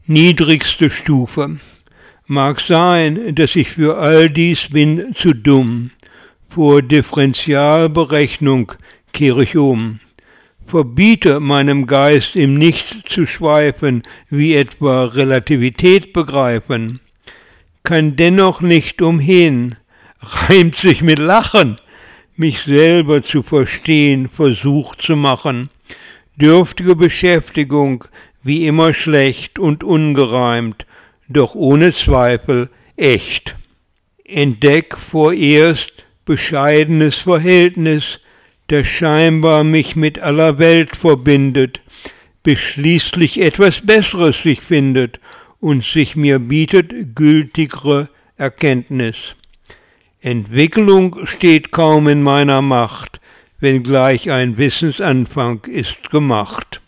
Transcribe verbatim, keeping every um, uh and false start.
Niedrigste Stufe. Mag sein, dass ich für all dies bin zu dumm. Vor Differentialberechnung kehre ich um. Verbiete meinem Geist im Nichts zu schweifen, wie etwa Relativität begreifen. Kann dennoch nicht umhin, reimt sich mit Lachen, mich selber zu verstehen, Versuch zu machen. Dürftige Beschäftigung, wie immer schlecht und ungereimt, doch ohne Zweifel echt. Entdeck vorerst bescheidenes Verhältnis, das scheinbar mich mit aller Welt verbindet, bis schließlich etwas Besseres sich findet und sich mir bietet gültigere Erkenntnis. Entwicklung steht kaum in meiner Macht, wenngleich ein Wissensanfang ist gemacht.